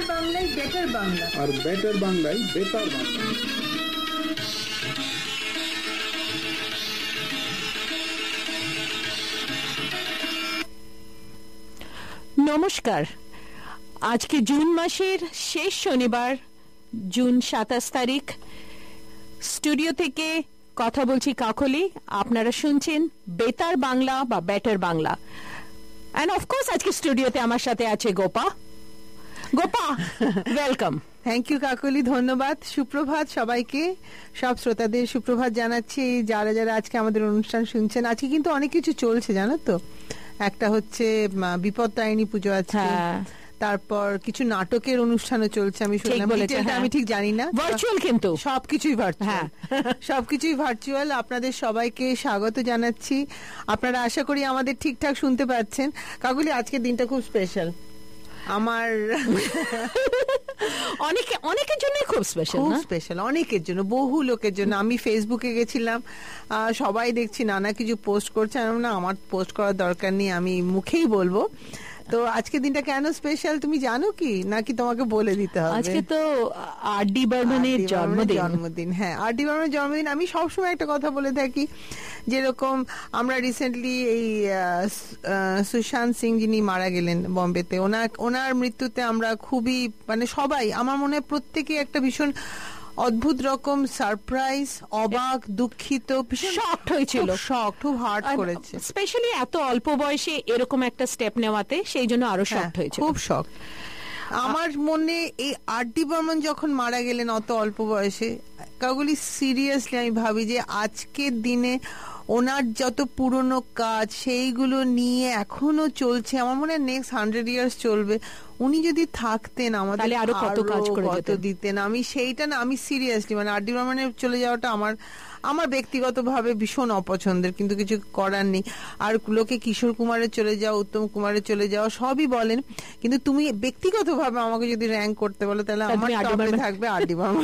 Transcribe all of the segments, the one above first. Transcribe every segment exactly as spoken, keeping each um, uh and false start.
বাংলায় বেটার বাংলা, আর বেটার বাংলায় বেতার বাংলা। নমস্কার। আজকে জুন মাসের শেষ শনিবার, জুন সাতাশ তারিখ। স্টুডিও থেকে কথা বলছি কাকলি। আপনারা শুনছেন বেতার বাংলা বা বেটার বাংলা। এন্ড অফকোর্স আজকে স্টুডিওতে আমার সাথে আছে Gopa. Gopa, welcome. Thank you Kakoli, ধন্যবাদ। সুপ্রভাত সবাইকে, সব শ্রোতাদের সুপ্রভাত জানাচ্ছি, যারা যারা আজকে আমাদের অনুষ্ঠান শুনছেন। আজকে কিন্তু অনেক কিছু চলছে জানো তো। একটা হচ্ছে বিপত্তারিণী পুজো আছে, তারপর কিছু নাটকের অনুষ্ঠানও চলছে। আমি শুনলাম, আমি ঠিক জানি না, ভার্চুয়াল, কিন্তু সবকিছুই ভার্চুয়াল। সবকিছুই ভার্চুয়াল। আপনাদের সবাইকে স্বাগত জানাচ্ছি। আপনারা আশা করি আমাদের ঠিকঠাক শুনতে পাচ্ছেন। কাকুলি, আজকের দিনটা খুব স্পেশাল আমার। অনেকে অনেকের জন্য খুব স্পেশাল, খুব স্পেশাল অনেকের জন্য, বহু লোকের জন্য। আমি ফেসবুকে গেছিলাম, সবাই দেখছি নানা কিছু পোস্ট করছে। না, আমার পোস্ট করার দরকার নেই, আমি মুখেই বলবো। তো আজকের দিনটা কেন স্পেশাল তুমি জানো কি, নাকি তোমাকে বলে দিতে হবে? আজকে তো আর ডি বর্মনের জন্মদিন। জন্মদিন হ্যাঁ, আর ডি বর্মনের জন্মদিন। আমি সবসময় একটা কথা বলে থাকি, যেরকম আমরা রিসেন্টলি এই সুশান্ত সিং যিনি মারা গেলেন বম্বেতে, ওনার ওনার মৃত্যুতে আমরা খুবই, মানে সবাই, আমার মনে হয় প্রত্যেকে একটা ভীষণ অদ্ভুত রকম সারপ্রাইজ, অবাক, দুঃখিত, শকড হয়েছিল। শক, খুব হার্ট করেছে, স্পেশালি এত অল্প বয়সে এরকম একটা স্টেপ নেওয়াতে, সেই জন্য আরো শকড হয়েছে, খুব শক। আমার মনে এই আর ডি বর্মন যখন মারা গেলেন অত অল্প বয়সে, কাগুলি সিরিয়াসলি আমি ভাবি যে আজকের দিনে ওনার যত পুরনো কাজ সেইগুলো নিয়ে এখনো চলছে। আমার মনে হয় নেক্সট হান্ড্রেড ইয়ার্স চলবে। উনি যদি থাকতেন আমাদের আরো কত কাজ করে দিতেন। আমি সেইটা না, আমি সিরিয়াসলি মানে আর ডি বর্মনের চলে যাওয়াটা আমার আমার ব্যক্তিগতভাবে ভীষণ অপছন্দের, কিন্তু কিছু করার নেই। আর লোকে কিশোর কুমারের চলে যাও, উত্তম কুমারের চলে যাও, সবই বলেন, কিন্তু তুমি ব্যক্তিগতভাবে আমাকে যদি র্যাঙ্ক করতে বলো, তাহলে আমার টপে থাকবে আর ডি বর্মন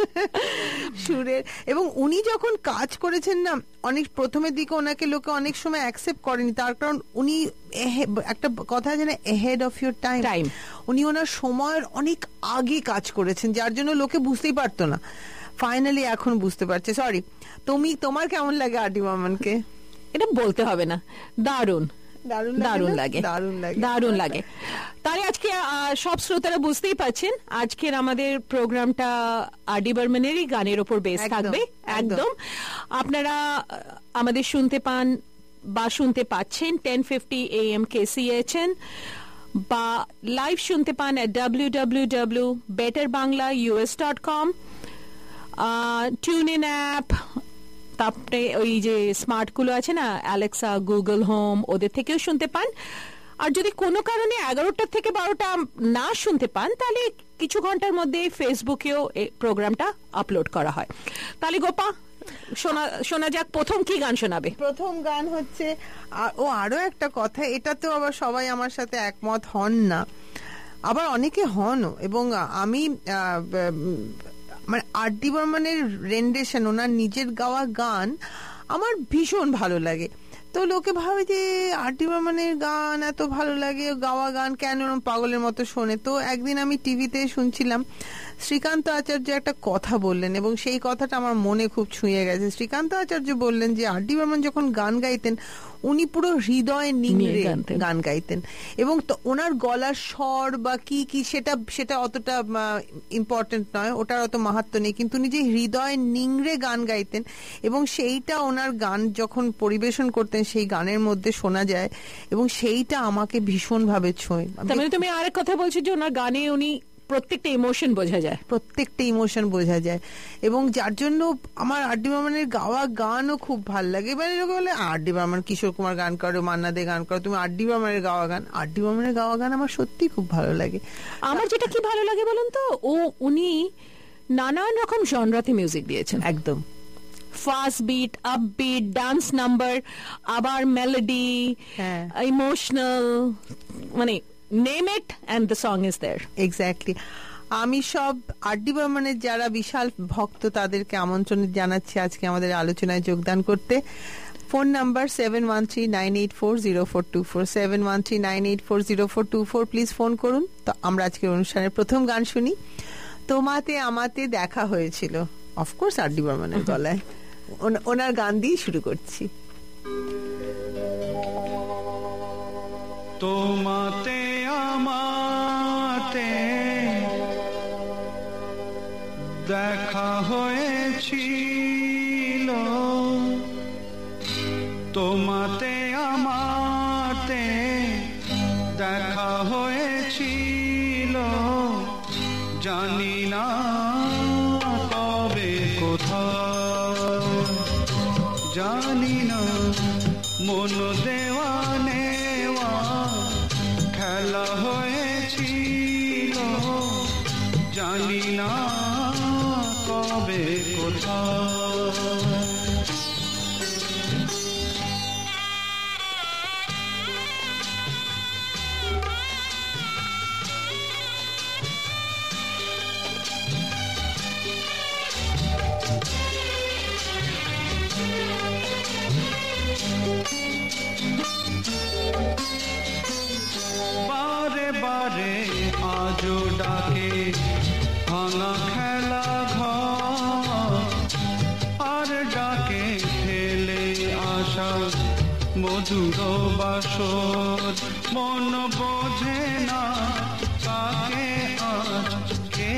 সুরের। এবং উনি যখন কাজ করেছেন না, অনেক প্রথমের দিকে ওনাকে লোকে অনেক সময় অ্যাকসেপ্ট করেনি, তার কারণ উনি একটা কথা আছে না, ahead of your time time উনি ওনার সময়ের অনেক আগে কাজ করেছেন, যার জন্য লোকে বুঝতেই পারতো না। ফাইনালি এখন বুঝতে পারছে। সরি, তুমি, তোমার কেমন লাগে আর ডি বর্মনকে? এটা বলতে হবে না, দারুণ দারুণ লাগে, দারুণ লাগে। তাহলে আজকে সব শ্রোতারা বুঝতেই পাচ্ছেন, আজকের আমাদের প্রোগ্রামটা আর ডি বর্মনেরই গানের ওপর বেস থাকবে। একদম আপনারা আমাদের শুনতে পান বা শুনতে পাচ্ছেন ten fifty A M K C H N, বা লাইভ শুনতে পান at W W W dot better Bangla U S dot com, TuneIn app, তারপরে ওই যে স্মার্ট গুলো আছে না, অ্যালেক্সা, গুগল হোম, ওদের থেকেও শুনতে পান। আর যদি কোনো কারণে এগারোটা থেকে বারোটা না শুনতে পান, তাহলে কিছু ঘন্টার মধ্যে ফেসবুকেও এই প্রোগ্রামটা আপলোড করা হয়। তাহলে গোপা, শোনা শোনা যাক, প্রথম কি গান শোনাবে? প্রথম গান হচ্ছে, ও আরো একটা কথা, এটা তো আবার সবাই আমার সাথে একমত হন না, আবার অনেকে হনও। এবং আমি মানে আর ডি বর্মনের রেন্ডেশন, ওনার নিজের গাওয়া গান আমার ভীষণ ভালো লাগে। তো লোকে ভাবে যে আর ডি বর্মনের গান এত ভালো লাগে, গাওয়া গান কেন পাগলের মতো শোনে। তো একদিন আমি টিভিতে শুনছিলাম, শ্রীকান্ত আচার্য একটা কথা বললেন, এবং সেই কথাটা আমার মনে খুব ছুঁয়ে গেছে। শ্রীকান্ত আচার্য বললেন যে আর ডি বর্মন যখন গান গাইতেন, উনি পুরো হৃদয় নিংড়ে গান গাইতেন, এবং ওনার গলার স্বর বা কি কি সেটা সেটা অতটা ইম্পর্টেন্ট নয়, ওটার অত মাহাত্ম নেই, কিন্তু উনি যে হৃদয় নিংড়ে গান গাইতেন, এবং সেইটা ওনার গান যখন পরিবেশন করতেন সেই গানের মধ্যে শোনা যায়, এবং সেইটা আমাকে ভীষণ ভাবে ছোঁয়। তুমি আরেক কথা বলছো যে ওনার গানে উনি প্রত্যেকটা ইমোশন বোঝা যায়, প্রত্যেকটা ইমোশন বোঝা যায়, এবং যার জন্য আমার আর ডি বর্মনের গাওয়া গানও খুব ভালো লাগে। এবার এরকম বলে আর ডি বর্মন, কিশোর কুমার গান করো, মান্না দে গান করো, তুমি আর ডি বর্মনের গাওয়া গান, আর ডি বর্মনের গাওয়া গান আমার সত্যি খুব ভালো লাগে। আমার যেটা কি ভালো লাগে বলুন তো, ও উনি নানান রকম জনরাতে মিউজিক দিয়েছেন। একদম fast beat, up beat, dance number, আবার মেলোডি, ইমোশনাল, মানে name it and the song is there. Exactly. আমি সব আর ডি বর্মনের যারা বিশাল ভক্ত তাদেরকে আমন্ত্রণ জানাচ্ছি আজকে আমাদের আলোচনায় যোগদান করতে। Phone number seven one three nine eight four zero four two four seven one three nine eight four zero four two four please phone করুন। তো আমরা আজকের অনুষ্ঠানের প্রথম গান শুনি, তোমাতে আমাতে দেখা হয়েছিল, অফকোর্স আর ডি বর্মনের গলায়। ওনার গান দিয়ে শুরু করছি। তোমাতে আমাতে দেখা হয়েছিল, তোমাতে আমাতে দেখা হয়েছিল, জানি না কবে কোথায়, জানি না মন দেওয়া নেওয়া খেলা হয়েছিল, জানি না কবে কোথায়। বারে বারে আজও ডাকে ভাঙা খেলা ঘর, আর ডাকে ফেলে আসা মধুর বাসর, মন বোঝে না কাকে আজকে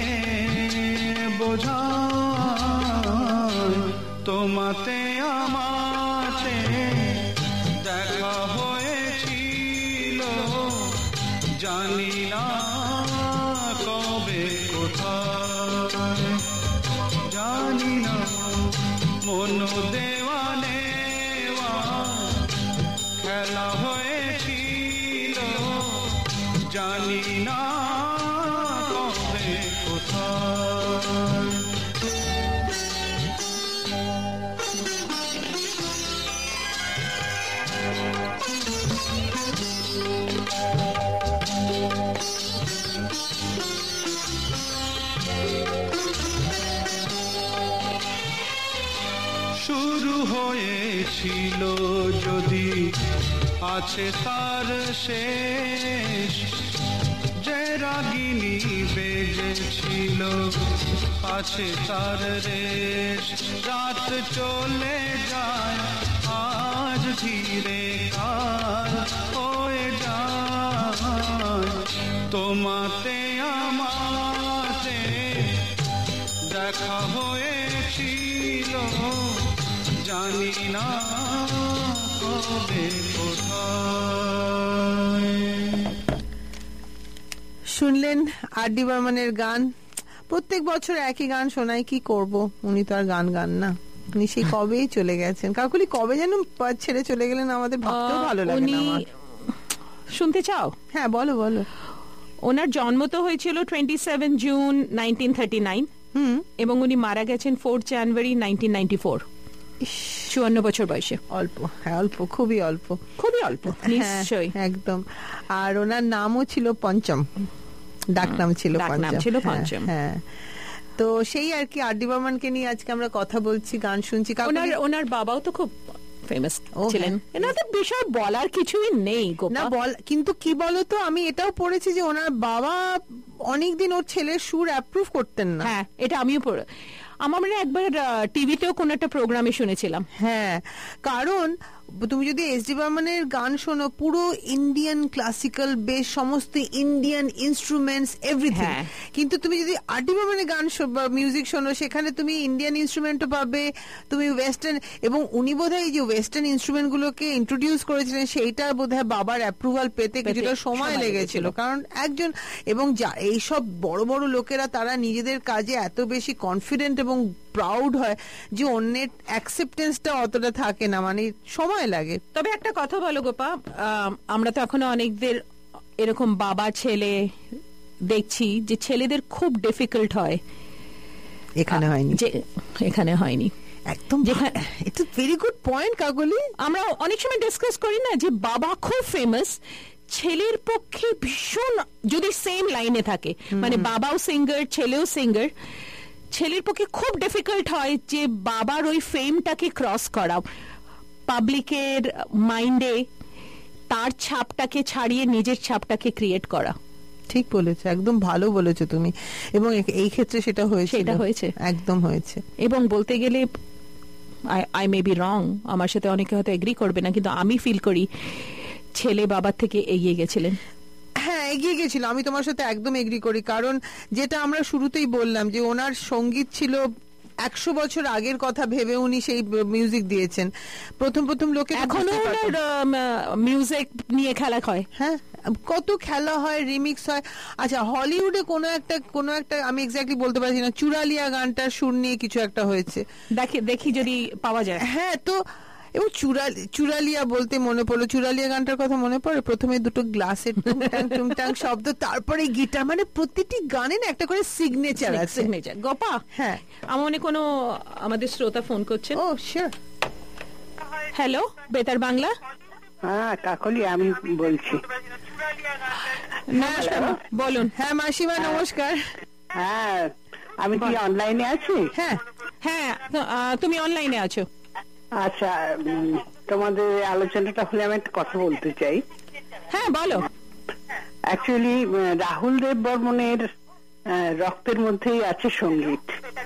বোঝায়, তোমাতে আমাতে দেখা হয়েছিল, জানি না কবে কোথায়, জানি না মন দেওয়া নেওয়া খেলা হয়েছিল, জানি না কবে কোথায়। শুরু হয়েছিল যদি আছে তার শেষ, যে রাগিনী বেজেছিল আছে তার রেশ, রাত চলে যায় আজ ধীরে কাল হয়ে যায়, তোমাতে আমাতে দেখা হয়েছিল, জানি না কবে কোথায়। শুনলেন আর ডি বর্মনের গান। প্রত্যেক বছর একই গান শোনায়, কি করব, উনি তো আর গান গান না, উনি সেই কবেই চলে গেছেন। কাকুলি কবে যেন ছেড়ে চলে গেলেন, আমাদের ভাবতেও ভালো লাগে না আমার। শুনতে চাও? হ্যাঁ বলো বলো। ওনার জন্ম তো হয়েছিল twenty seven June nineteen thirty nine এবং উনি মারা গেছেন fourth January nineteen ninety four, চুয়ান্ন বছর বয়সে। অল্প, হ্যাঁ অল্প, খুবই অল্প, খুবই অল্প, নিশ্চয়ই একদম। আর ওনার নামও ছিল পঞ্চম, ডাক নাম ছিল ছিল পঞ্চম। হ্যাঁ, তো সেই আর কি আর ডি বর্মনকে নিয়ে আজকে আমরা কথা বলছি, গান শুনছি। ওনার ওনার বাবাও তো খুব ফেমাস ছিলেন, এনাদের বিষয় বলার কিছুই নেই না বল। কিন্তু কি বলতো, আমি এটাও পড়েছি যে ওনার বাবা অনেকদিন ওর ছেলের সুর অ্যাপ্রুভ করতেন না। হ্যাঁ, এটা আমিও পড়ে, আমার মানে একবার টিভিতেও কোন একটা প্রোগ্রামে শুনেছিলাম। হ্যাঁ, কারণ তুমি যদি এস ডি বর্মনের গান শোনো, পুরো ইন্ডিয়ান ক্লাসিক্যাল বেস, সমস্ত ইন্ডিয়ান ইনস্ট্রুমেন্টস, এভরিথিং। কিন্তু তুমি যদি আর ডি বর্মনের গান মিউজিক শোনো, সেখানে তুমি ইন্ডিয়ান ইনস্ট্রুমেন্টও পাবে, তুমি ওয়েস্টার্ন, এবং উনি বোধহয় এই যে ওয়েস্টার্ন ইনস্ট্রুমেন্ট গুলোকে ইন্ট্রোডিউস করেছিলেন, সেইটা বোধহয় বাবার অ্যাপ্রুভাল পেতে কিছুটা সময় লেগেছিল। কারণ একজন, এবং এইসব বড় বড় লোকেরা তারা নিজেদের কাজে এত বেশি কনফিডেন্ট এবং প্রাউড হয় যে অন্যের অ্যাকসেপ্টেন্সটা অতটা থাকে না, মানে সময় লাগে। তবে একটা কথা বলো গোপা, আমরা তো এখনো অনেকদের এরকম বাবা ছেলে দেখছি যে ছেলেদের খুব ডিফিকাল্ট হয়, এখানে হয়নি, যে এখানে হয়নি একদম। এটা ভেরি গুড পয়েন্ট কাকলি। আমরা অনেক সময় ডিসকাস করি না যে বাবা খুব ফেমাস, ছেলের পক্ষে ভীষণ, যদি সেম লাইনে থাকে, মানে বাবাও সিঙ্গার ছেলেও সিঙ্গার, ছেলের পক্ষে খুব ডিফিকাল্ট হয় যে বাবার ওই ফেমটাকে ক্রস করা, পাবলিকের মাইন্ডে তার ছাপটাকে ছাড়িয়ে নিজের ছাপটাকে ক্রিয়েট করা। ঠিক বলেছো, একদম ভালো বলেছো তুমি। এবং এই ক্ষেত্রে সেটা হয়েছে, সেটা হয়েছে, একদম হয়েছে। এবং বলতে গেলে আই মে বি রং, আমার সাথে অনেকে হয়তো এগ্রি করবে না, কিন্তু আমি ফিল করি ছেলে বাবার থেকে এগিয়ে গেছিলেন। হ্যাঁ, এগিয়ে গেছিল, আমি তোমার সাথে একদম এগ্রি করি। কারণ যেটা আমরা শুরুতেই বললাম যে ওনার সঙ্গীত ছিল একশো বছর আগের কথা ভেবে উনি সেই মিউজিক দিয়েছেন। প্রথম প্রথম লোকে এখনো মিউজিক নিয়ে খেলা হয়, হ্যাঁ কত খেলা হয়, রিমিক্স হয়। আচ্ছা, হলিউডে কোনো একটা কোনো একটা আমি এক্স্যাক্টলি বলতে পারছি না, চুরালিয়া গানটার সুর নিয়ে কিছু একটা হয়েছে, দেখি দেখি যদি পাওয়া যায়। হ্যাঁ, তো এবং চুরালিয়া বলতে মনে পড়লো, চুরালিয়া গানটার কথা মনে পড়ে, প্রথমে দুটো গ্লাসের টুংটাং টুংটাং শব্দ, তারপরে গিটার, মানে প্রতিটি গানে না একটা করে সিগনেচার আছে। সিগনেচার। গোপা, হ্যাঁ, আমার মনে কোনো আমাদের শ্রোতা ফোন করছেন। ও শিওর। হ্যালো, বেতার বাংলা। হ্যাঁ কাকলি, আমি বলছি। নমস্কার, বলুন। হ্যাঁ মাসিমা, নমস্কার। হ্যাঁ, আমি কি অনলাইনে আছি? হ্যাঁ হ্যাঁ, তুমি অনলাইনে আছো। আচ্ছা, তোমাদের আলোচনাটা হলে আমি একটা কথা বলতে চাই। হ্যাঁ বলো। অ্যাকচুয়ালি রাহুল দেব বর্মনের রক্তের মধ্যেই আছে সঙ্গীত।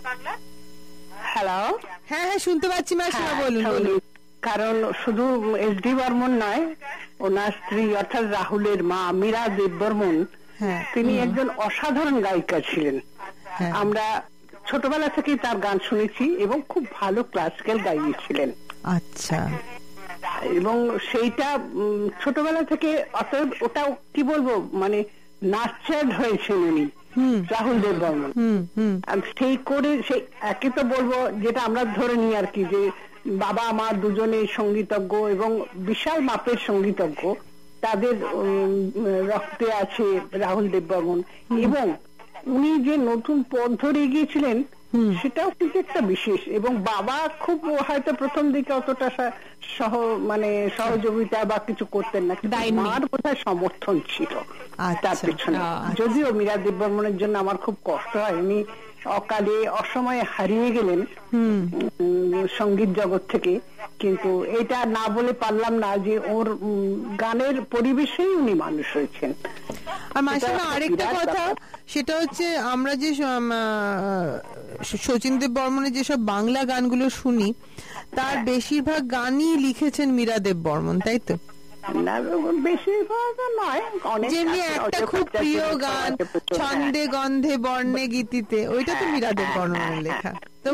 হ্যালো, হ্যাঁ হ্যাঁ শুনতে পাচ্ছি মাসিমা, বলুন বলুন। কারণ শুধু এস ডি বর্মন নয়, ওনার স্ত্রী অর্থাৎ রাহুলের মা মীরা দেব বর্মন, তিনি একজন অসাধারণ গায়িকা ছিলেন। আমরা ছোটবেলা থেকেই তার গান শুনেছি এবং খুব ভালো ক্লাসিক্যাল গাইছিলেন। আচ্ছা। এবং সেইটা ছোটবেলা থেকে, অতএব ওটা কি বলবো, মানে নার্চার্ড হয়েছেন উনি, রাহুল দেব বর্মন। সেই করে সেই একে তো বলবো, যেটা আমরা ধরে নিই আর কি, যে বাবা মা দুজনে সঙ্গীতজ্ঞ এবং বিশাল মাপের সঙ্গীতজ্ঞ, তাদের রক্তে আছে রাহুল দেব বর্মন। এবং উনি যে নতুন পথ ধরে গিয়েছিলেন সেটাও কিন্তু একটা বিশেষ। এবং বাবা খুব হয়তো প্রথম দিকে অতটা সহ মানে সহযোগিতা বা কিছু করতেন না, মার বোধহয় সমর্থন ছিল তার পেছনে। যদিও মীরা দেব বর্মনের জন্য আমার খুব কষ্ট হয়, উনি অকালে অসময়ে হারিয়ে গেলেন সঙ্গীত জগৎ থেকে। কিন্তু এটা না বলে পারলাম না যে ওর গানের পরিবেশেই উনি মানুষ হয়েছেন। আর মাসিমা আরেকটা কথা, সেটা হচ্ছে আমরা যে শচীন দেব বর্মনের যেসব বাংলা গানগুলো শুনি, তার বেশিরভাগ গানই লিখেছেন মীরা দেব বর্মন, তাই তো? বেশিরভাগ নয়, যেমনি একটা খুব প্রিয় গান ছন্দে গন্ধে বর্ণে গীতিতে, ওইটা তো মীরা দেব বর্মনের লেখা। তো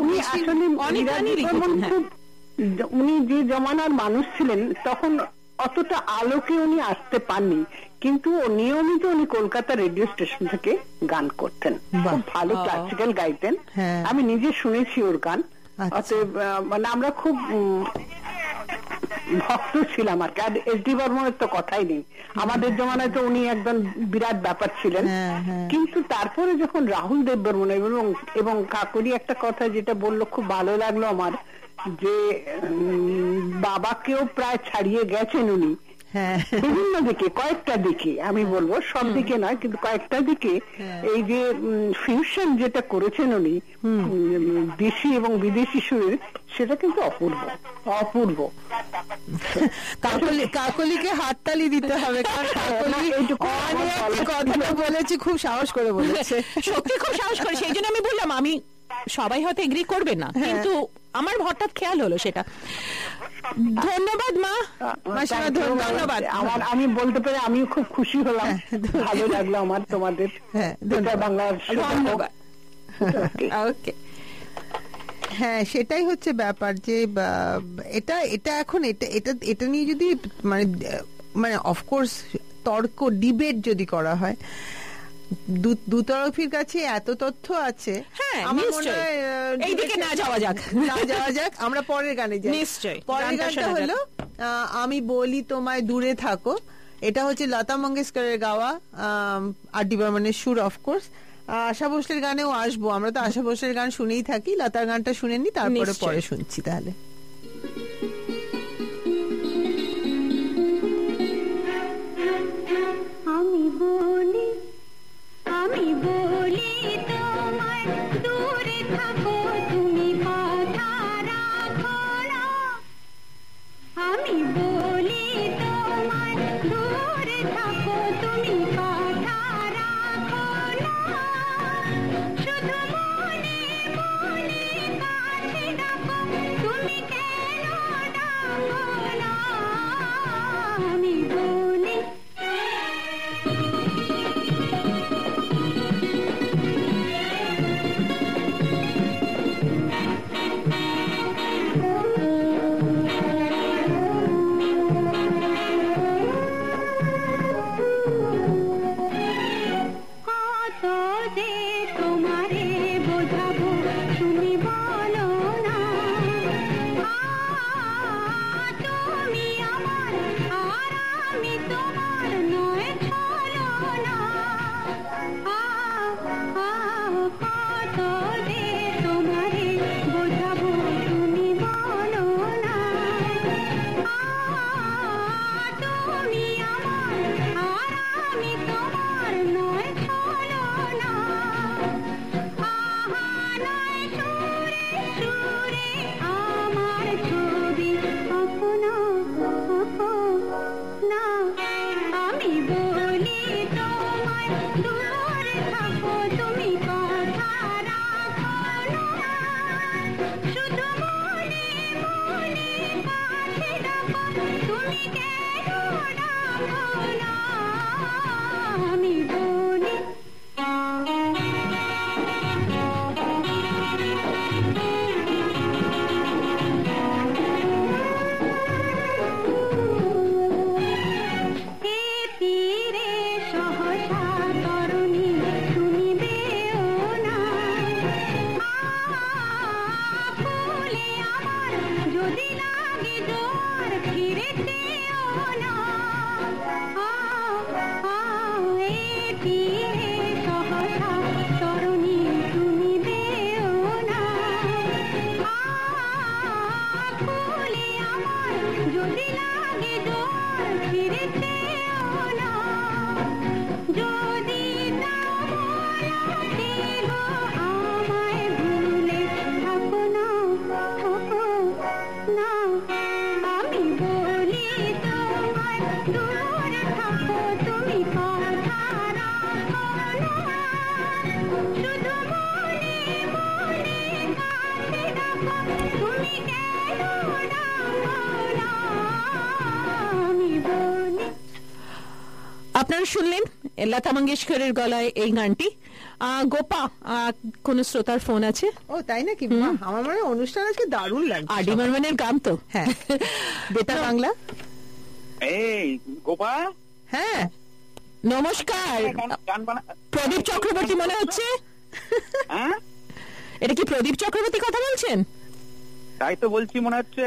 উনি যে জমানার মানুষ ছিলেন তখন অতটা আলোকে উনি আসতে পাননি, কিন্তু নিয়মিত উনি কলকাতা রেডিও স্টেশন থেকে গান করতেন, খুব ভালো ক্লাসিক্যাল গাইতেন। আমি নিজে শুনেছি ওর গান। অতএব মানে আমরা খুব ভক্ত ছিলাম আর কি। আর এস ডি বর্মনের তো কথাই নেই, আমাদের জমানায় তো উনি একদম বিরাট ব্যাপার ছিলেন। কিন্তু তারপরে যখন রাহুল দেব বর্মন এবং এবং কাকুরি একটা কথা যেটা বললো খুব ভালো লাগলো আমার, যে বাবাকেও প্রায় ছাড়িয়ে গেছেন উনি বিভিন্ন দিকে, কয়েকটা দিকে, আমি বলবো সব দিকে নয় কিন্তু কয়েকটা দিকে। এই যে ফিউশন যেটা করেছেন উনি দেশি এবং বিদেশি সুরের, সেটা কিন্তু অপূর্ব অপূর্ব। কাকলিকে হাততালি দিতে হবে, কারণ কথাটা বলেছি খুব সাহস করে বলেছে, সত্যি খুব সাহস করে। সেই জন্য আমি বললাম, আমি সবাই হয়তো এগ্রি করবে না, কিন্তু আমার হঠাৎ খেয়াল হলো সেটা। ধন্যবাদ মা, ধন্যবাদ। আমার আমি বলতে পারি আমিও খুব খুশি হলাম, ভালো লাগলো আমার তোমাদের বাংলার। ধন্যবাদ। ওকে। হ্যাঁ, সেটাই হচ্ছে ব্যাপার, যে এটা এটা এখন এটা এটা এটা নিয়ে যদি মানে মানে অফকোর্স তর্ক ডিবেট যদি করা হয়, দুতরফের কাছে এত তথ্য আছে। হ্যাঁ, এইদিকে না যাওয়া যাক, না যাওয়া যাক, আমরা পরের গানে যাই। নিশ্চয়ই। পরের গানটা হলো আমি বলি তোমায় দূরে থাকো। এটা হচ্ছে লতা মঙ্গেশকরের গাওয়া, আর ডি বর্মনের সুর অফকোর্স। আশা ভোসলের গানেও আসবো, আমরা তো আশা ভোসলের গান শুনেই থাকি, লতার গানটা শুনে নি, তারপরে পরে শুনছি তাহলে। আপনারা শুনলেন লতা মঙ্গেশকরের গলায় এই গানটি। গোপা, কোন শ্রোতার ফোন আছে? ও তাই নাকি? আমার মনে হয় অনুষ্ঠান আজকে দারুণ লাগছে। আর ডি বর্মনের গান তো। হ্যাঁ, বেতার বাংলা। এই গোপা। হ্যাঁ নমস্কার। প্রদীপ চক্রবর্তী মনে হচ্ছে। এটা কি প্রদীপ চক্রবর্তী কথা বলছেন? তাই তো বলছি মনে হচ্ছে।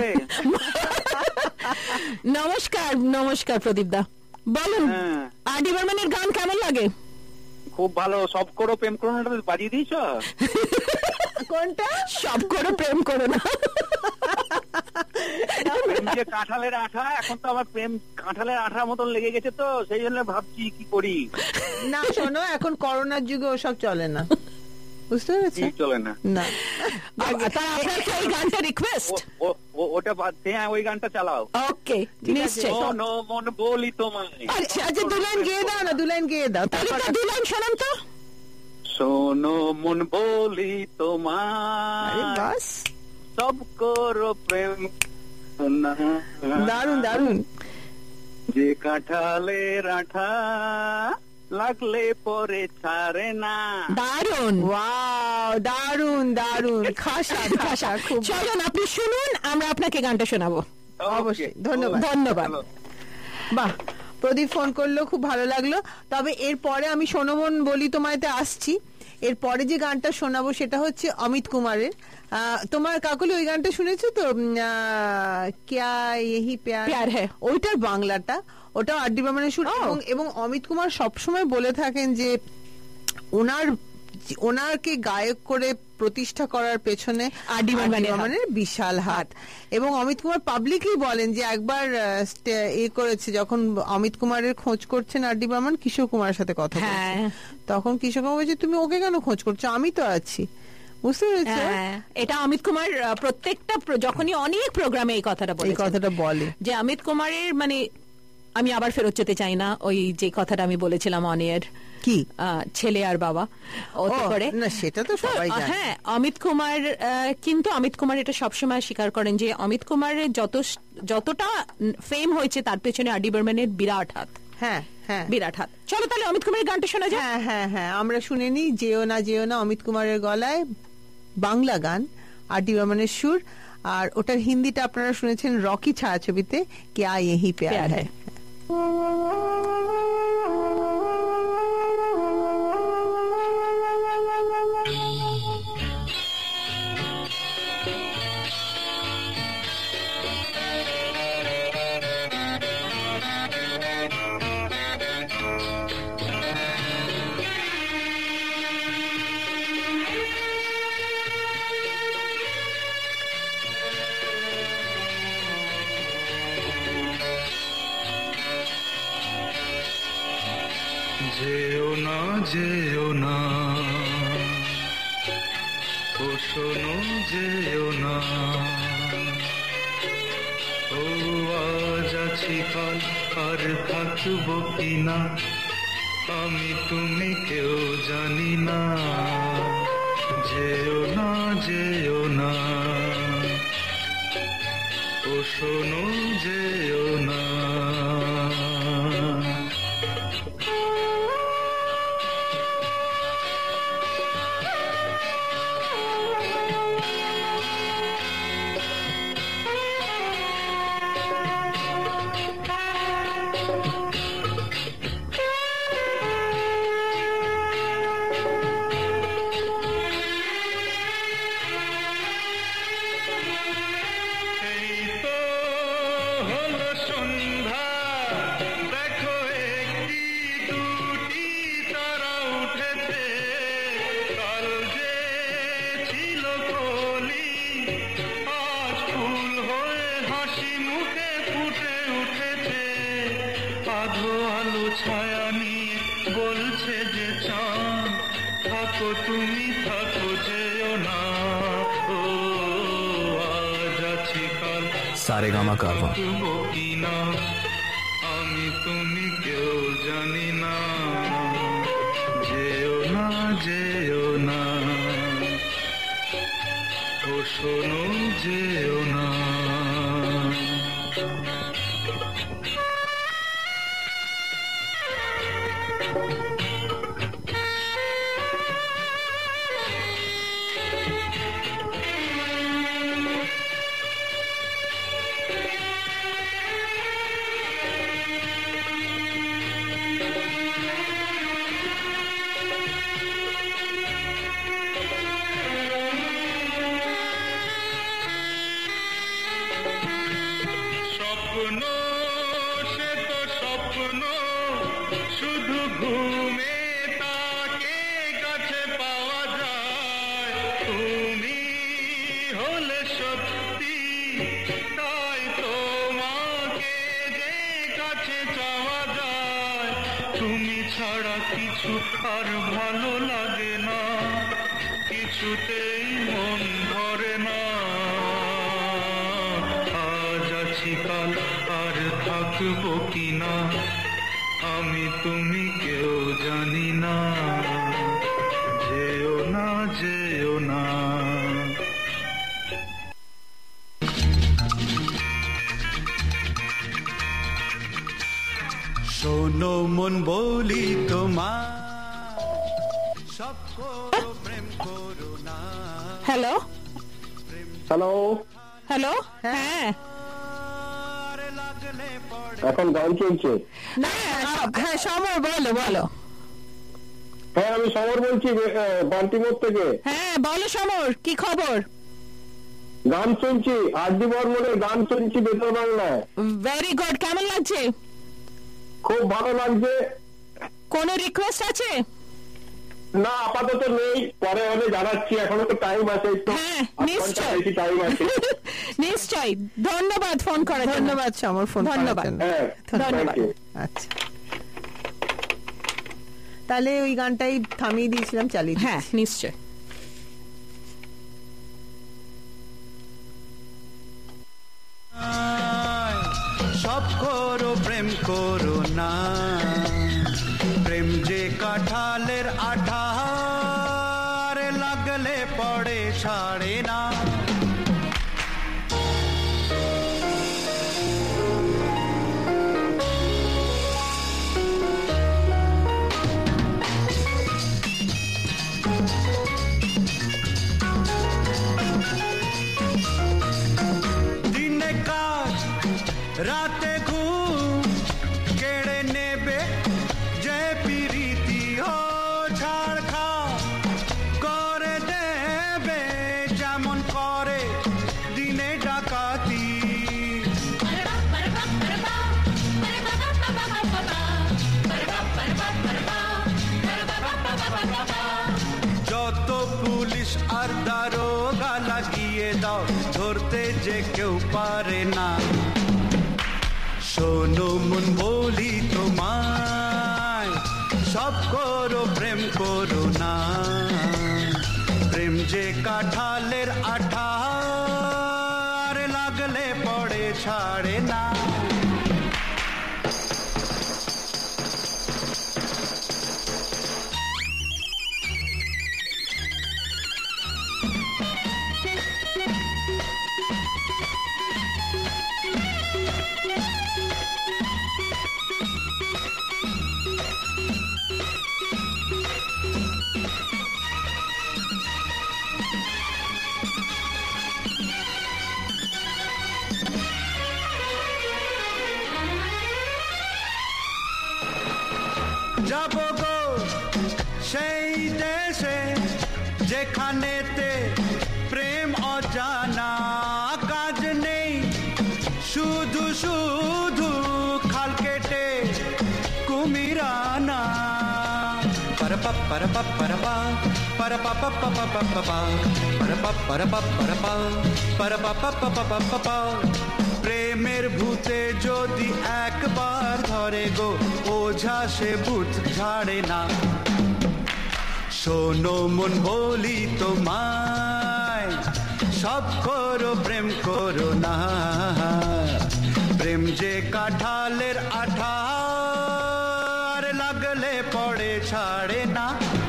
নমস্কার নমস্কার প্রদীপ দা, বলুন আর ডি বর্মনের গান কেমন লাগে? খুব ভালো। সব করো প্রেম করো না বাজিয়ে দিয়েছ? কোনটা? সব করো প্রেম করো না। প্রেম যে কাঁঠালের আঠা, এখন তো আমার প্রেম কাঁঠালের আঠার মতন লেগে গেছে, তো সেই জন্য ভাবছি কি করি। না শোনো, এখন করোনার যুগে ওসব চলে না, বুঝতে পেরেছি? চলে না না। আপনার কি ওই গানটা রিকোয়েস্ট? ওটা বাদ দিয়ে ওই গানটা চালাও। ওকে নিশ্চয়ই। শোনো মন বলি তোমায়। আচ্ছা আচ্ছা, দু লাইন গেয়ে দাও না, দু লাইন গেয়ে দাও। তাহলে দু লাইন শোনান তো। শোনো মন বলি তোমায়, বাস সব করো প্রেম। দারুন দারুন। যে কাঁঠালের আঠা লাগলে পরে ছাড়ে না। দারুন, ওয়াও, দারুন দারুন। খাসা খাসা। খুব চলুন আপনি শুনুন, আমরা আপনাকে গানটা শোনাবো। অবশ্যই। ধন্যবাদ ধন্যবাদ। বাহ, প্রদীপ ফোন করলো, খুব ভালো লাগলো। তবে এরপরে আমি শোনো মন বলি তোমায়তে আসছি। এরপরে যে গানটা শোনাবো সেটা হচ্ছে অমিত কুমারের। তোমার কাকুলি ওই গানটা শুনেছো তো, ক্যা ইহি প্যার হ্যায়? ওইটার বাংলাটা, ওটাও আর ডি বর্মনের সুর। এবং এবং অমিত কুমার সবসময় বলে থাকেন যে ওনার ওনাকে গায়ক করে প্রতিষ্ঠা করার পেছনে আর ডি বর্মনের বিশাল হাত। এবং অমিত কুমার পাবলিকলি বলেন যে একবার এ করেছে, যখন অমিত কুমারের খোঁজ করছেন আর ডি বর্মন, কিশোর কুমারের সাথে কথা বলছে, তখন কিশোর কুমার বলছে তুমি ওকে কেন খোঁজ করছো, আমি তো আছি। বুঝতে পেরেছো? এটা অমিত কুমার প্রত্যেকটা যখনই অনেক প্রোগ্রামে এই কথাটা বলে, এই কথাটা বলে যে অমিত কুমারের মানে আমি আবার ফেরত যেতে চাই না ওই যে কথাটা আমি বলেছিলাম অনিয়ের, কি ছেলে আর বাবা ওতে করে না, সেটা তো সবাই জানে। হ্যাঁ, অমিত কুমার কিন্তু অমিত কুমার এটা সবসময় স্বীকার করেন যে অমিত কুমারের যত যতটা ফেম হয়েছে তার পেছনে আর ডি বর্মনের বিরাট হাত। হ্যাঁ হ্যাঁ, বিরাট হাত। চলো তাহলে অমিত কুমারের গানটা শোনা যায়। হ্যাঁ হ্যাঁ হ্যাঁ, আমরা শুনে নিই যেও না যেও না, অমিত কুমারের গলায় বাংলা গান, আর ডি বর্মনের সুর। আর ওটার হিন্দিটা আপনারা শুনেছেন রকি ছায়াছবিতে, ক্যা ইহি প্যার হ্যায়। যেও না যেও না, ও শোনো যেও না, ও আজ আছি কাল আর থাকবো কিনা, আমি তুমি কেউ জানি না। যেও না যেও না, ও শোনো যেও না। তুমি থাকো যেও না, ও আজ আছি কাল সারেগামা কারওয়া কিনা আমি তুমি কেউ জানি না, যেও না যেও না, ও শোনো যেও না। তুমি ছাড়া কিছু আর ভালো লাগে না, কিছুতেই মন ধরে না, আজ আছি কাল আর থাকবো কিনা আমি তুমি কেউ জানি না, যেও না যেও না। শোনো মন বলি তোমার সব করো প্রেম করো না। হ্যালো হ্যালো হ্যালো হ্যাঁ এখন গান চলছে? হ্যাঁ সমর বলো বলো। হ্যাঁ আমি সমর বলছি বান্টিমোড় থেকে। হ্যাঁ বলো সমর, কি খবর? গান শুনছি, আরডি বর্মনের গান শুনছি বেতার বাংলায়। ভেরি গুড, কেমন লাগছে? খুব ভালো লাগছে। কোন রিকোয়েস্ট আছে? না আপাতত নেই, পরে হলে জানাচ্ছি, এখনো তো টাইম আছে। হ্যাঁ নিশ্চয় টাইম আছে। নিশ্চয়, ধন্যবাদ ফোন করার জন্য। ধন্যবাদ সমর, ফোন ধন্যবাদ। হ্যাঁ ধন্যবাদ। আচ্ছা তাহলে ওই গানটাই থামিয়ে দিয়েছিলাম, চালিয়ে হ্যাঁ নিশ্চয়। সব করো প্রেম করো না, প্রেম যে কাঁঠালের আঠা লাগলে পড়ে ছাড়ে না। দিনে কাজ রাতে ঘুম কেড়ে নেবে যে প্রীতি ও ছাড় খা করে দেবে যেমন করে দিনে ডাকাতি। যত পুলিশ আর দারোগা লাগিয়ে দাও, ধরতে যে কেউ পারে না। শোনো মন বলি তোমায় সব করো প্রেম করো না, প্রেম যে কাঁঠালের আঠা লাগলে পড়ে ছাড়ে না। যাব গো সেই দেশে যেখানেতে প্রেম অজানা, কাজ নেই শুধু শুধু খাল কেটে কুমিরানা। para pa para pa para pa para pa pa pa pa pa pa para pa para pa para pa para pa pa pa pa pa pa প্রেমের ভূতে যদি একবার ধরে গো ওঝা সে ভূত ঝাড়ে না। শোনো মন বলি তোমায় সব করো প্রেম করো না, প্রেম যে কাঁঠালের আঠা আর লাগলে পড়ে ছাড়ে না।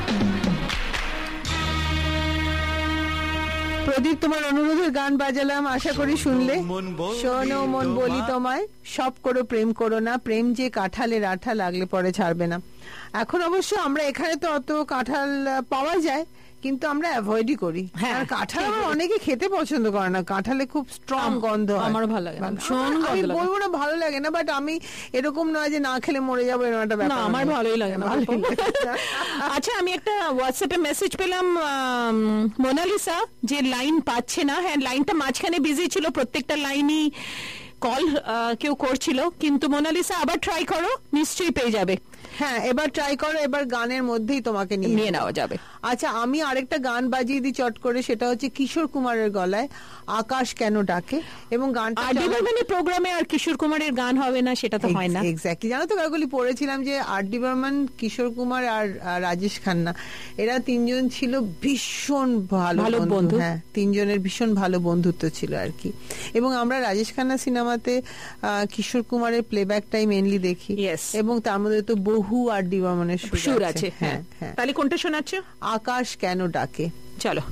প্রদীপ, তোমার অনুরোধের গান বাজালাম, আশা করি শুনলে। শোনো মন বলি তোমায় সব করো প্রেম করো না, প্রেম যে কাঁঠালের আঠা লাগলে পরে ছাড়বে না। এখন অবশ্য আমরা এখানে তো অত কাঁঠাল পাওয়া যায়, কিন্তু আমরা অ্যাভয়েডই করি। হ্যাঁ, কাঁঠাল আমার অনেকে খেতে পছন্দ করে না, কাঁঠালে খুব স্ট্রং গন্ধ। আমার ভালো লাগে, আমি বলবো না ভালো লাগে না, বাট আমি এরকম নয় যে না খেলে মরে যাবো এরকম একটা ব্যাপার। আমার ভালোই লাগে না। আচ্ছা, আমি একটা হোয়াটসঅ্যাপে মেসেজ পেলাম মোনালিসা যে লাইন পাচ্ছে না। হ্যাঁ, লাইনটা মাঝখানে বিজি ছিল, প্রত্যেকটা লাইনই কল কেউ করছিল, কিন্তু মোনালিসা আবার ট্রাই করো, নিশ্চয়ই পেয়ে যাবে। হ্যাঁ, এবার ট্রাই করো, এবার গানের মধ্যেই তোমাকে নিয়ে নেওয়া যাবে। আচ্ছা, আমি আরেকটা গান বাজিয়ে দিই চট করে, সেটা হচ্ছে কিশোর কুমারের গলায় আকাশ কেন ডাকে। এবং গানটা প্রোগ্রামে আর কিশোর কুমারের গান হবে না সেটা তো হয় না। এক্স্যাক্টলি, জানো তো কাগলি পড়েছিলাম যে আর ডি বর্মন, কিশোর কুমার আর রাজেশ খান্না, এরা তিনজন ছিল ভীষণ ভালো বন্ধু। হ্যাঁ, তিনজনের ভীষণ ভালো বন্ধুত্ব ছিল আর কি। এবং আমরা রাজেশ খান্না সিনেমাতে কিশোর কুমারের প্লেব্যাকটাই মেনলি দেখি, এবং তার মধ্যে তো বহু আর ডি বর্মনের সুর আছে। হ্যাঁ হ্যাঁ, তাহলে কোনটা শোনাচ্ছে? আকাশ কেন ডাকে। চলো।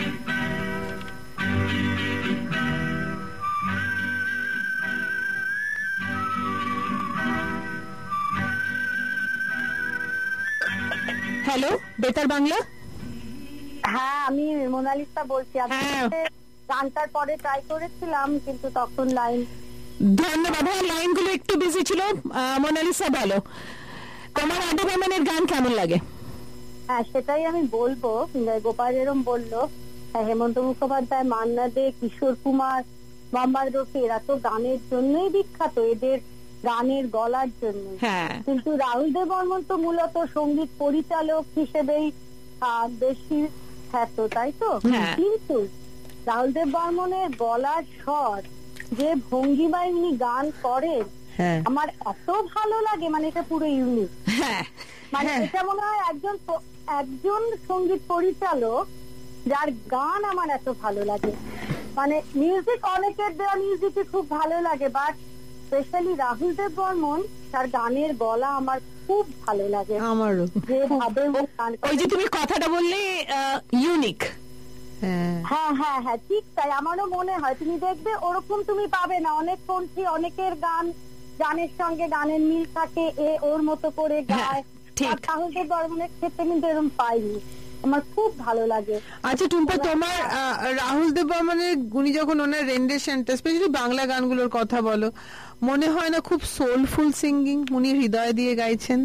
হ্যালো, বেতার বাংলা। হ্যাঁ, আমি মোনালিসা বলছি। গানটার পরে ট্রাই করেছিলাম, কিন্তু তখন লাইন। ধন্যবাদ। হ্যাঁ, লাইনগুলো একটু বিজি ছিল। মোনালিসা, বলো তোমার আর ডি বর্মনের গান কেমন লাগে? হ্যাঁ, সেটাই আমি বলবো। গোপাল এরম বললো, হেমন্ত মুখোপাধ্যায়, মান্না দে, কিশোর কুমার, মোহাম্মদ রফি, এরা তো গানের জন্যই বিখ্যাত, এদের গানের গলার জন্য। কিন্তু রাহুল দেব বর্মন তো মূলত সঙ্গীত পরিচালক হিসেবেই বেশি খ্যাত, তাই তো? কিন্তু রাহুল দেব বর্মনের গলার স্বর, যে ভঙ্গিমায় উনি গান করেন, আমার এত ভালো লাগে, মানে এটা পুরো ইউনিক। মানে এটা মনে হয় একজন একজন সঙ্গীত পরিচালক যার গান আমার এত ভালো লাগে। মানে মিউজিক, অনেকের দেওয়া মিউজিকই খুব ভালো লাগে, বাট স্পেশালি রাহুল দেব বর্মন, তার গানের গলা আমার খুব ভালো লাগে। আমারও যেভাবে ওই যে তুমি কথাটা বললে ইউনিক। হ্যাঁ হ্যাঁ হ্যাঁ, ঠিক তাই আমারও মনে হয়। তুমি দেখবে ওরকম তুমি পাবে না, অনেক কণ্ঠী, অনেকের গান গানের সঙ্গে গানের মিল থাকে, এ ওর মতো করে গায়। রাহুল দেব বর্মনের ক্ষেত্রে কিন্তু এরকম পাইনি, আমার খুব ভালো লাগে। আচ্ছা টুম্পা, তোমার রাহুল দেব বর্মনের উনি যখন ওনার রেন্ডেশনটা, স্পেশালি বাংলা গানগুলোর কথা বলো, মনে হয় না খুব সোলফুল সিঙ্গিং, উনি হৃদয় দিয়ে গাইছেন?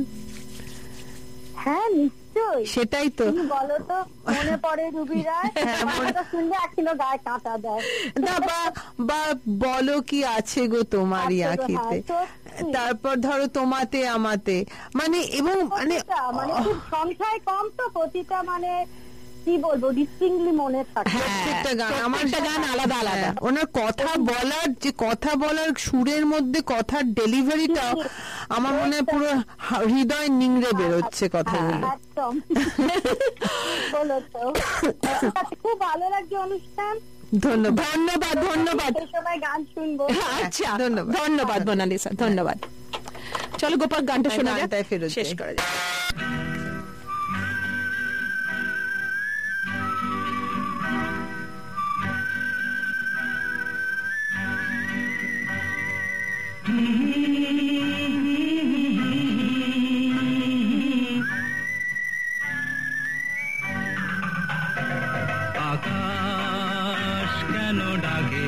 হ্যাঁ, নিশ্চয়ই। সেটাই তো বলো তো, মনে পড়ে রুবি রায়, শুনলে এক কিলো গায়ে কাঁটা দেয়। বা বলো কি আছে গো তোমারই আঁখিতে, তারপর ধরো তোমাতে আমাতে, মানে এবং মানে মানে খুব সংখ্যায় কম তো, প্রতিটা মানে কি বলবো ডিস্টিংক্টলি মনে থাকে। প্রত্যেকটা গান, আমার গান আলাদা আলাদা। ওনার কথা বলার, যে কথা বলার সুরের মধ্যে কথার ডেলিভারিটা আমার মনে হয় পুরো হৃদয় নিংড়ে বেরোচ্ছে কথাগুলো। খুব ভালো লাগছে অনুষ্ঠান। ধন্যবাদ ধন্যবাদ ধন্যবাদ। সবাই গান শুনবো। আচ্ছা, ধন্যবাদ ধন্যবাদ মোনালিসা, ধন্যবাদ। চলো গোপাল, গানটা শোনা যায়, শেষ করা যায়। আকাশ কেন ডাকে,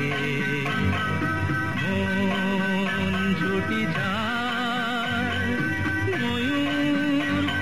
মন ছুটি যায়, ময়ূর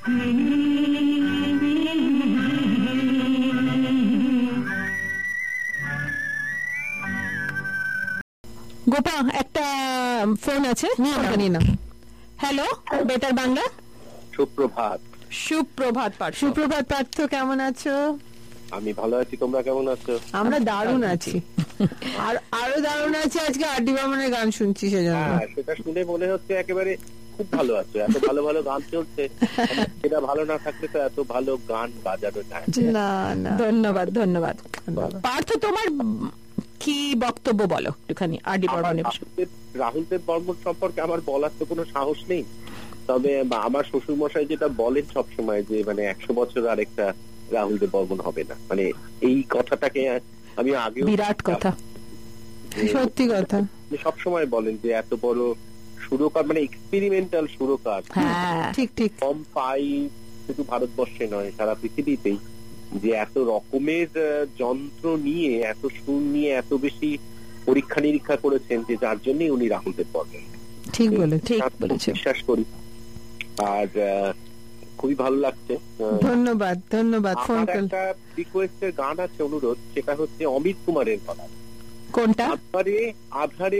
গোপা একটা ফোন আছে, না হ্যালো বেতার বাংলা। সুপ্রভাত। সুপ্রভাত পার্থ। সুপ্রভাত পার্থ, কেমন আছো? আমি ভালো আছি, তোমরা কেমন আছো? আমরা দারুণ আছি, আর আরো দারুণ আছি, আজকে আর ডি বর্মনের গান শুনছি সেজন্য। হ্যাঁ, সেটা শুনে মনে হচ্ছে একেবারে খুব ভালো আছে, এত ভালো ভালো গান চলছে, এটা ভালো না থাকলে তো এত ভালো গান বাজানো যায় না। না, ধন্যবাদ ধন্যবাদ পার্থ। তোমার কি বক্তব্য বলো একটুখানি আর ডি বর্মনের। রাহুল দেব বর্মন সম্পর্কে আমার বলার তো কোনো সাহস নেই, তবে আমার শ্বশুর মশাই যেটা বলেন সবসময় যে মানে একশো বছর আর একটা রাহুল দেব বর্মন হবে না, মানে এই কথাটাকে আমি আগে বিরাট কথা, সত্যি কথা সবসময় বলেন যে এত বড় সুরকার, মানে এক্সপেরিমেন্টাল সুরকার ঠিক ঠিক কম পাই শুধু ভারতবর্ষে নয় সারা পৃথিবীতেই, যে এত রকমের যন্ত্র নিয়ে এত সুর নিয়ে এত বেশি পরীক্ষা নিরীক্ষা করেছেন, যে যার জন্যই উনি রাহুল দেব বর্মন। ঠিক বলে ঠিক বলেছেন, বিশ্বাস করি। আর খুবই ভালো লাগছে। ধন্যবাদ ধন্যবাদ। Phone call. একটা রিকোয়েস্টের গান আছে, অনুরোধ, সেটা হচ্ছে অমিত কুমারের গলা। কোনটা? আধারে আধারে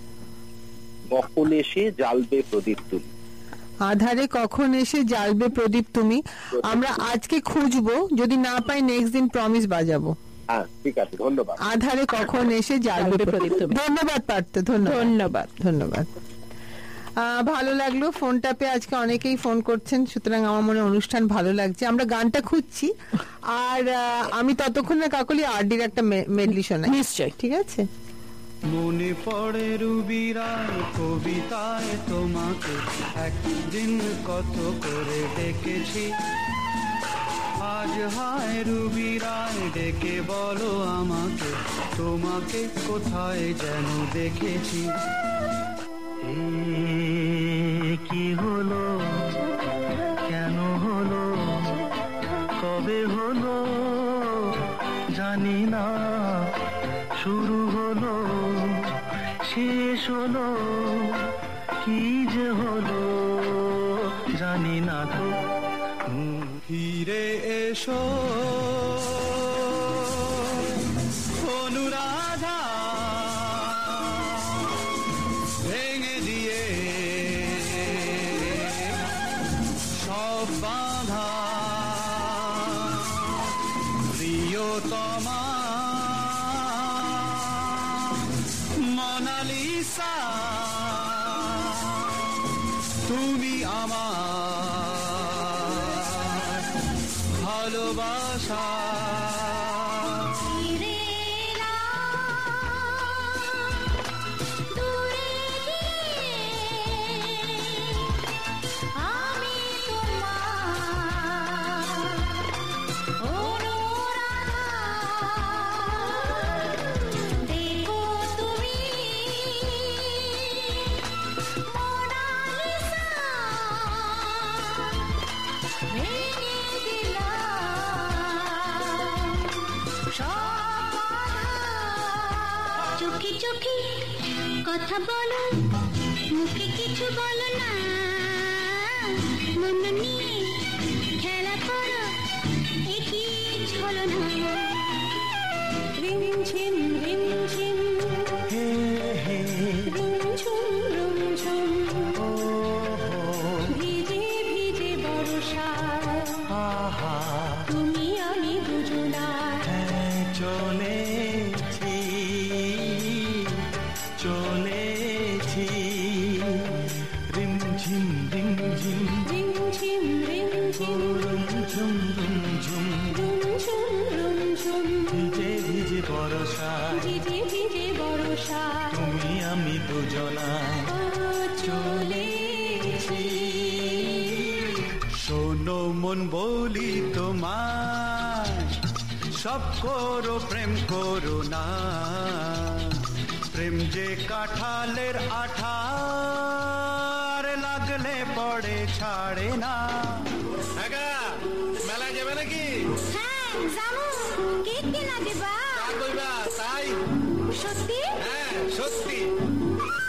কখন এসে জ্বালবে প্রদীপ তুমি। আধারে কখন এসে জ্বালবে প্রদীপ তুমি। আমরা আজকে খুঁজবো, যদি না পাই নেক্সট দিন প্রমিস বাজাবো। হ্যাঁ ঠিক আছে, ধন্যবাদ। আধারে কখন এসে জ্বালবে প্রদীপ তুমি। ধন্যবাদ পার্থ, ধন্যবাদ ধন্যবাদ। ভালো লাগলো ফোনটা পেয়ে, আজকে অনেকেই ফোন করছেন, সুতরাং আমার মনে অনুষ্ঠান ভালো লাগছে। আমরা গানটা খুঁজছি, আর আমি ততক্ষণে কাকলি আরডির একটা মেডলি শোনাই। নিশ্চয়, ঠিক আছে। মনে পড়ে রুবিরায় কবিতায় তোমাকে একদিন কত করে ডেকেছি, আজ হায় রুবিরায় ডেকে বলো আমাকে তোমাকে কোথায় যেন দেখেছি। কি হলো, কেন হলো, কবে হলো জানি না, শুরু হলো শেষ হলো কি যে হলো জানি না তো। ফিরে এসো অনুরাধা, ভেঙে দিয়ে সব বাঁধা, প্রিয়তমা মোনালিসা, তুমি আমার ভালোবাসা। চোখে চোখে কথা বলো, মুখে কিছু বলো না, মন নিয়ে খেলা করো, একই ছলো না। রিমঝিম রিমঝিম রিমঝুম রুমঝুম, ভিজে ভিজে বর্ষা, তুমি আমি দুজনা চলেছি চলেছি, রিমঝিম রিমঝিম রিমঝিম রিমঝিম রুমঝুম রুমঝুম রুমঝুম রুমঝুম, ভিজে ভিজে বর্ষা, ভিজে ভিজে বর্ষা, তুমি আমি দুজনা চলেছি। শোনো মন বলি তোমায়, সব করো প্রেম করো না, প্রেম যে কাঁঠালের আঠার লাগলে পড়ে ছাড়ে না। মেলা যাবে নাকি? হ্যাঁ যাবো, কে কিনা দিবা? তাই সত্যি? হ্যাঁ সত্যি।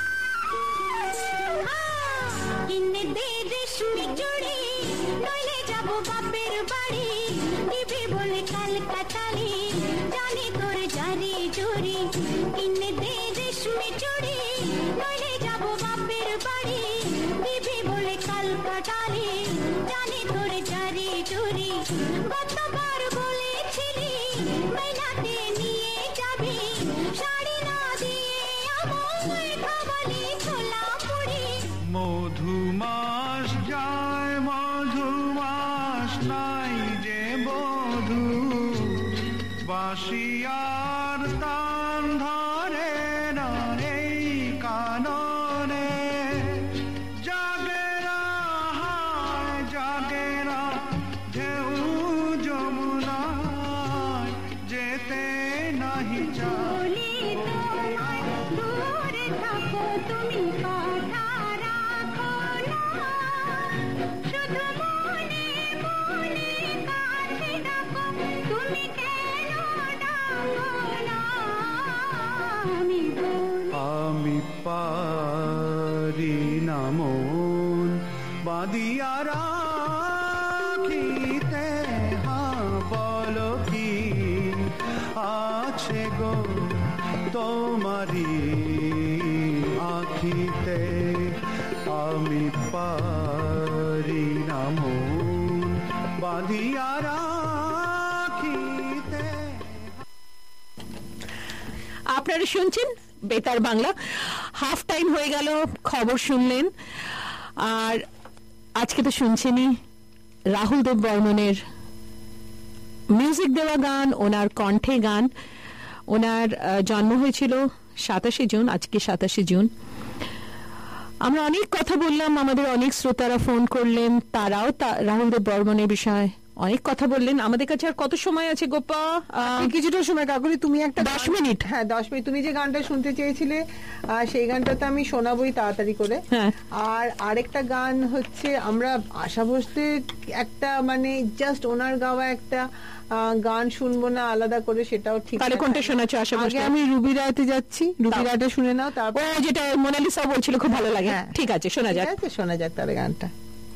কিনে দে রেশমি চুড়ি, নইলে বাপের বাড়ি দিবি বলে কালকাতালি জানি তোর জারি জুরি কিনে দে রেশমি চুড়ি নইলে যাব বাপের বাড়ি দিবি বলে কালকাতালি জানি তোর জারি জুরি কতবার বলেছিলি মেলাতে নিয়ে যাবি শাড়ি না দিয়ে আমায় খাওয়ালি ছোলা পুরি মধুমাস যায় মধুমাস নাই যে বধূ বাঁশিয়ার তান ধরে না এই কাননে জাগেরা হায় জাগেরা ঢেউ যমুনায় যেতে নাহি চায় দূরে থাকো তুমি কথা রাখো না শুধু মনে মনে কাছে ডাকো তুমি কেন ডাকো না আমি আমি পারি না মন বাঁধিয়া রাখিতে হ্যাঁ বলো কি আছে গো তোমারি আখিতে আমি পারি না মন বাঁধিয়া রাখিতে। আপনারা শুনছেন বেতার বাংলা। হাফ টাইম হয়ে গেল, খবর শুনলেন, আর আজকে তো শুনছেনই রাহুল দেব বর্মনের মিউজিক দেওয়া গান, ওনার কণ্ঠে গান। ওনার জন্ম হয়েছিল সাতাশে জুন, আজকে সাতাশে জুন। আমরা অনেক কথা বললাম, আমাদের অনেক শ্রোতারা ফোন করলেন, তারাও রাহুল দেব বর্মনের বিষয়ে অনেক কথা বললেন। আমাদের কাছে আর কত সময় আছে গোপা? কিছুটা সময় কাকুলি, তুমি একটা দশ মিনিট হ্যাঁ দশ মিনিট তুমি যে গানটা শুনতে চেয়েছিলে সেই গানটা তো আমি শোনাবোই তাড়াতাড়ি করে। আর আরেকটা গান হচ্ছে আমরা আশা ভোসলে একটা মানে জাস্ট ওনার গাওয়া একটা গান শুনবো না আলাদা করে, সেটাও ঠিক। তাহলে কোনটা শোনাচ্ছ আশা ভোসলে? আমি রুবি রায়তে যাচ্ছি, রুবি রায়টা শুনে নাও। তারপর ও যেটা মোনালিসা বলছিল খুব ভালো লাগে। ঠিক আছে, শোনা যাক। ঠিক আছে, শোনা যাক তাহলে গানটা।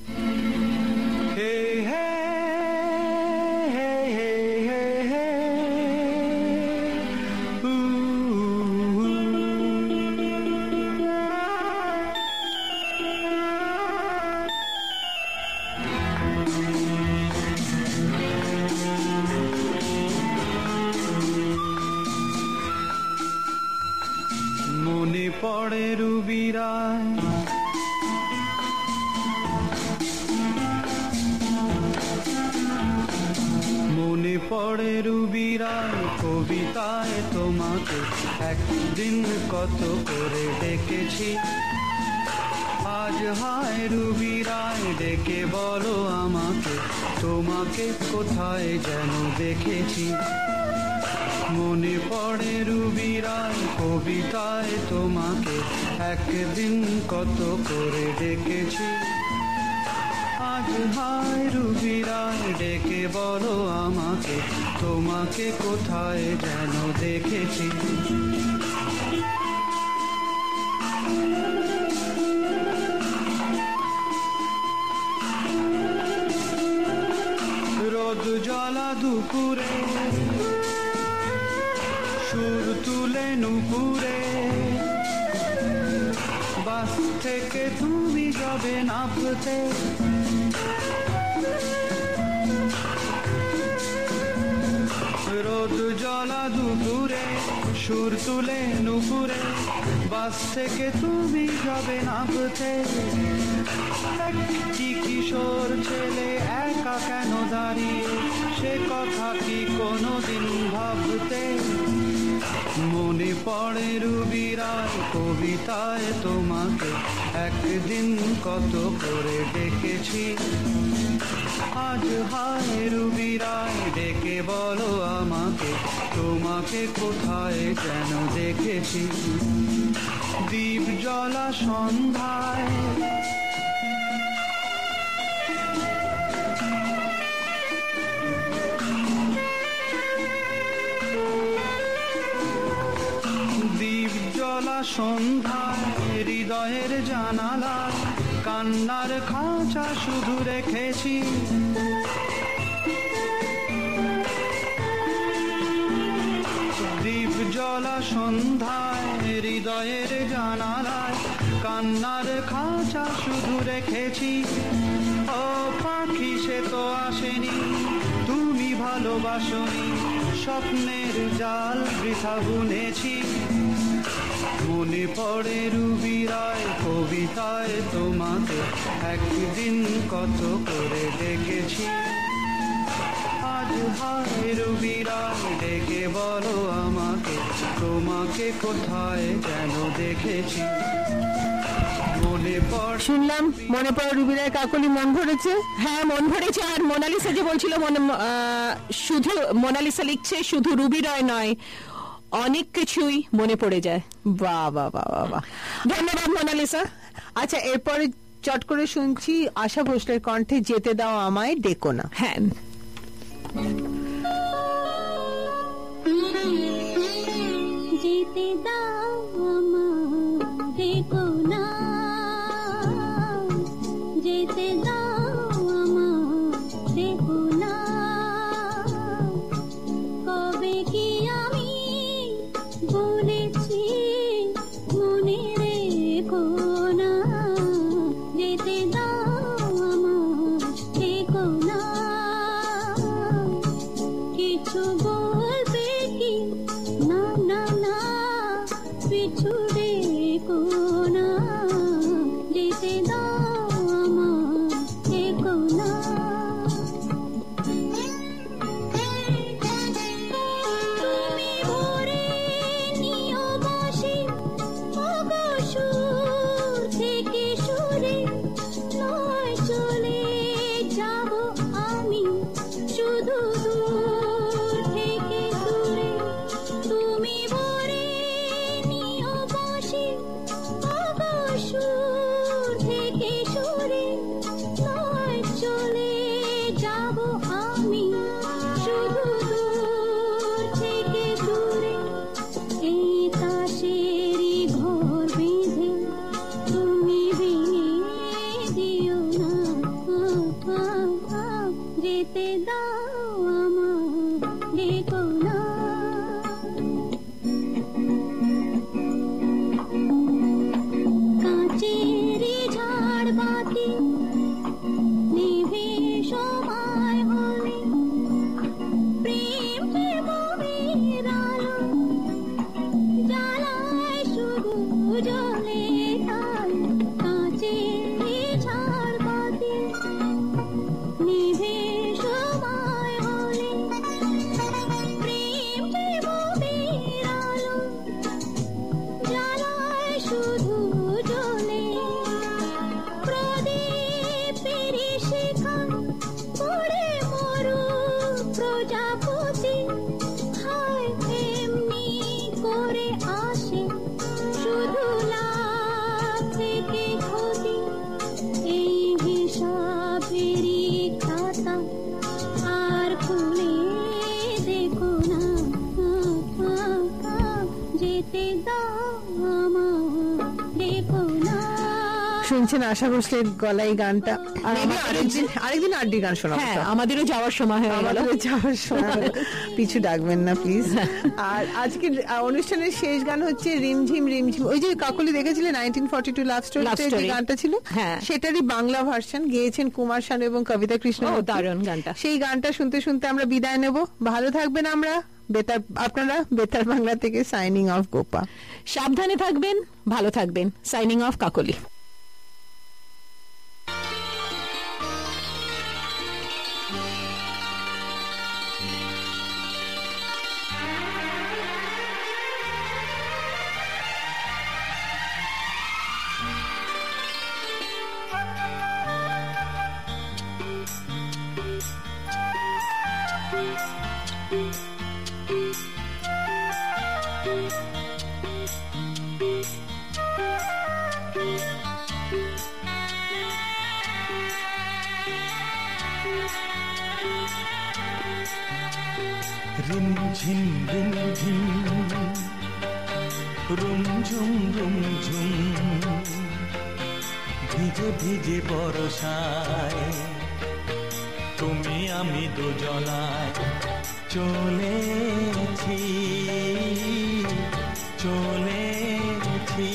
মনে পড়ে রুবি রায় মনে পড়ে রুবি রায় কবিতায় তোমাকে একদিন কত করে ডেকেছি। আজ হায় রুবি রায় ডেকে বলো আমাকে তোমাকে কোথায় যেন দেখেছি। মনে পড়ে রুবি রায় কবিতায় তোমাকে একদিন কত করে ডেকেছি। আজ হায় রুবি রায় ডেকে বলো আমাকে তোমাকে কোথায় যেন দেখেছি। রোদ জ্বলা দুপুরে সুর তুলে নুপুরে বাস থেকে তুমি যাবে নামতে। রোদ জ্বলা দুপুরে সুর তুলে নুপুরে বাস থেকে তুমি যাবে নামতে। কি কিশোর ছেলে একা কেন দাঁড়িয়ে সে কথা কি কোনোদিন ভাবতে। মনে পড়ে রুবি রায় কবিতায় তোমাকে একদিন কত করে ডেকেছি। আজ হায় রুবি রায় ডেকে বলো আমাকে তোমাকে কোথায় যেন দেখেছি। দ্বীপ জ্বলা সন্ধ্যায় দ্বীপ জ্বলা সন্ধ্যায় হৃদয়ের জানালায় কান্নার খাঁচা শুধু রেখেছি। দীপ জ্বলা সন্ধ্যায় হৃদয়ের জানালায় কান্নার খাঁচা শুধু রেখেছি। ও পাখি সে তো আসেনি, তুমি ভালোবাসনি, স্বপ্নের জাল বৃথা বুনেছি। মনে পড়ে রুবি রায় কবিতায় তোমাকে একদিন কত করে ডেকেছি। আজ হায় রুবি রায় ডেকে বলো আমাকে, তোমাকে কোথায় যেন দেখেছি। মনে পড়ে, শুনলাম মনে পড়ে রুবি রায় কাকলি, মন ভরেছে? হ্যাঁ মন ভরেছে। আর মোনালিসা যে বলছিল শুধু মোনালিসা লিখছে শুধু রুবি রায় নয়, অনেক কিছুই মনে পড়ে যায়। বাহ বাহ বাহ বাহ, ধন্যবাদ মোনালিসা। আচ্ছা এরপরে চট করে শুনছি আশা ভোসলের কণ্ঠে যেতে দাও আমায় ডেকো না। হ্যাঁ যেতে দাও আমায় ডেকো না, যেতে দাও আমায় ডেকো না। কবে কি আমি বলেছি মনে রেখো না, যেতে দাও আমায় ডেকো না। কিছু বলবে কি না না না, পিছু ডেকো না, যেতে দাও আমায় ডেকো না। তুমি ভরে নিও বাঁশি সুর থেকে সুরে, নয় চলে যাব আমি শুধু দূর থেকে দূরে। তুমি ভরে নিও বাঁশি সুর থেকে সুরে, নয় চলে যাব আমি শুধু দূর থেকে দূরে। এই তাসেরই ঘর বেঁধে তুমি ভেঙে দিও না, যেতে দাও আমায় ডেকো না। কাঁচেরই ঝাড়বাতি নিভে সময় হলে, প্রেম প্রেমের আলো জ্বালায় শুধু জ্বলে তাই। কাঁচেরই ঝাড়বাতি নিভে সময় হলে, প্রেম প্রেমের আলো জ্বালায় শুধু জ্বলে। প্রদীপেরই শিখা পড়ে মরু প্রজাপতি, হায় এমনি করে আসে শুধু লাভ থেকে ক্ষতি। এই হিসাবেরই খাতা আর খুলে দেখো না, যেতে দাও আমায় ডেকো না। শুনছেন আশা ভোসলের গলায় গানটা। আর আরেকদিন আরেকদিন আড্ডি গান শোনাবো। হ্যাঁ আমাদেরও যাওয়ার সময় হয়ে গেল। আমাদেরও যাওয়ার সময়, পিছু ডাকবেন না প্লিজ। আর আজকে অনুষ্ঠানের শেষ গান হচ্ছে রিমঝিম রিমঝিম, ওই যে কাকলি দেখেছিলেন nineteen forty two love story যে গানটা ছিল, সেটারই বাংলা ভার্সন গেয়েছেন কুমার শানু এবং কবিতা কৃষ্ণ। দারুণ গানটা। সেই গানটা শুনতে শুনতে আমরা বিদায় নেব। ভালো থাকবেন আমরা বেতার, আপনারা বেতার বাংলা থেকে সাইনিং অফ গোপা। সাবধানে থাকবেন, ভালো থাকবেন। সাইনিং অফ কাকলি। রিমঝিম রিমঝিম রুমঝুম রুমঝুম ভিজে ভিজে বরসায় তুমি আমি দুজনায় চলেছি চলেছি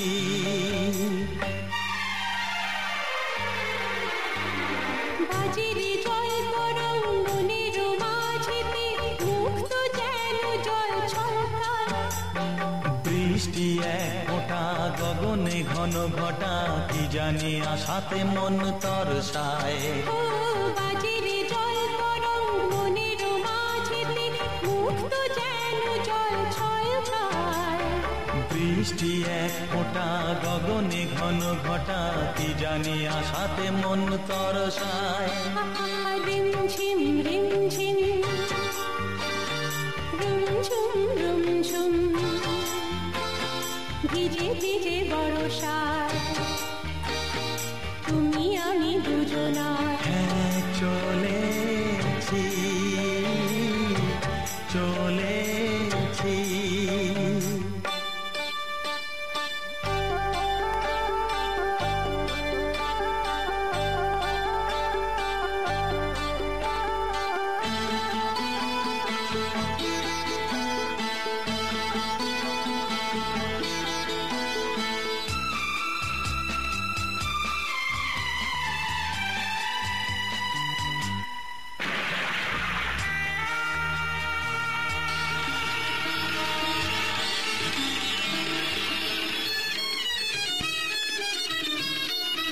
বাজিরে জল তরঙ্গনের মাঝেতে মুক্ত যেন জল ছলকায় বৃষ্টি এক ফোঁটা গগনে ঘন ঘটা কি জানি আশাতে মন তরসায় ও বাজিরে জল তরঙ্গনের মাঝেতে মুক্ত যেন জল ছলকায় বৃষ্টি এক ফোঁটা গগনে ঘন ঘটা কি জানি আশাতে মন তরসায় রিমঝিম রিমঝিম রুমঝুম রুমঝুম ভিজে ভিজে বরসায় তুমি আমি দুজনায় হ্যাঁ চলেছি চলেছি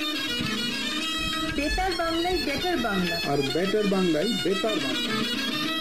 বেতার বাংলায় বেটার বাংলা আর বেটার বাংলায় বেতার বাংলা।